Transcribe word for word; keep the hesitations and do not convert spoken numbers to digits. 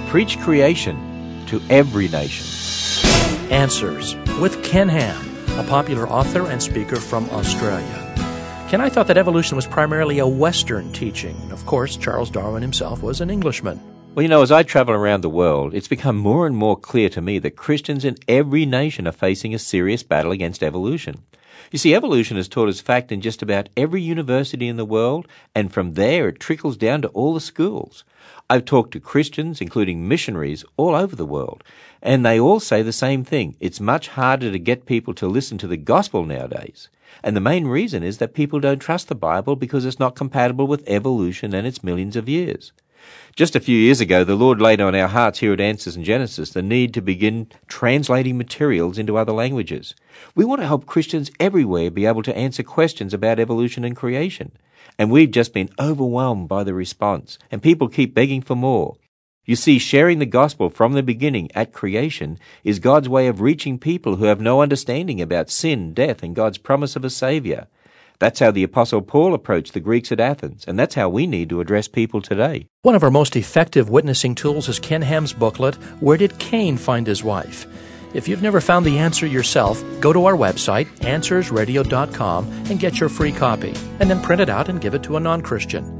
preach creation to every nation. Answers with Ken Ham, a popular author and speaker from Australia. Ken, I thought that evolution was primarily a Western teaching. Of course, Charles Darwin himself was an Englishman. Well, you know, as I travel around the world, it's become more and more clear to me that Christians in every nation are facing a serious battle against evolution. You see, evolution is taught as fact in just about every university in the world, and from there it trickles down to all the schools. I've talked to Christians, including missionaries, all over the world, and they all say the same thing. It's much harder to get people to listen to the gospel nowadays. And the main reason is that people don't trust the Bible because it's not compatible with evolution and its millions of years. Just a few years ago, the Lord laid on our hearts here at Answers in Genesis the need to begin translating materials into other languages. We want to help Christians everywhere be able to answer questions about evolution and creation. And we've just been overwhelmed by the response, and people keep begging for more. You see, sharing the gospel from the beginning at creation is God's way of reaching people who have no understanding about sin, death, and God's promise of a Savior. That's how the Apostle Paul approached the Greeks at Athens, and that's how we need to address people today. One of our most effective witnessing tools is Ken Ham's booklet, Where Did Cain Find His Wife? If you've never found the answer yourself, go to our website, answers radio dot com, and get your free copy, and then print it out and give it to a non-Christian.